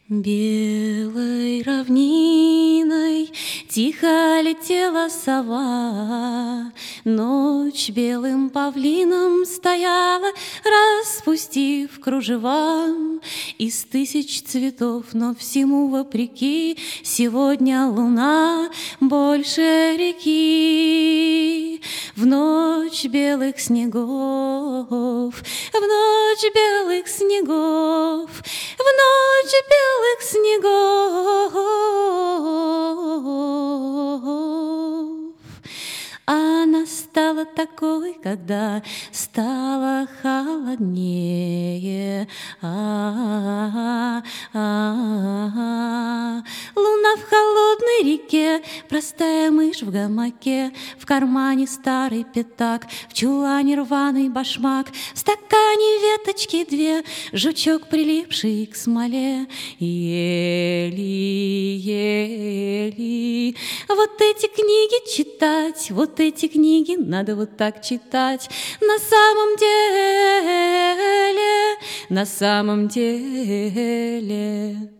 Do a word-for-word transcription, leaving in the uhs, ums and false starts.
Белой равниной тихо летела сова, ночь белым павлином стояла, распустив кружева из тысяч цветов, но всему вопреки сегодня луна больше реки. В ночь белых снегов, в ночь белых снегов, в ночь белых снегов. Она стала такой, когда стало холоднее. А-а-а-а. Луна в холодной реке, простая мышь в гамаке, в кармане старый пятак, в чулане рваный башмак, в стакане веточки две, жучок, прилипший к смоле. Ели-ели. Вот эти книги читать, вот эти книги надо вот так читать. На самом деле, на самом деле.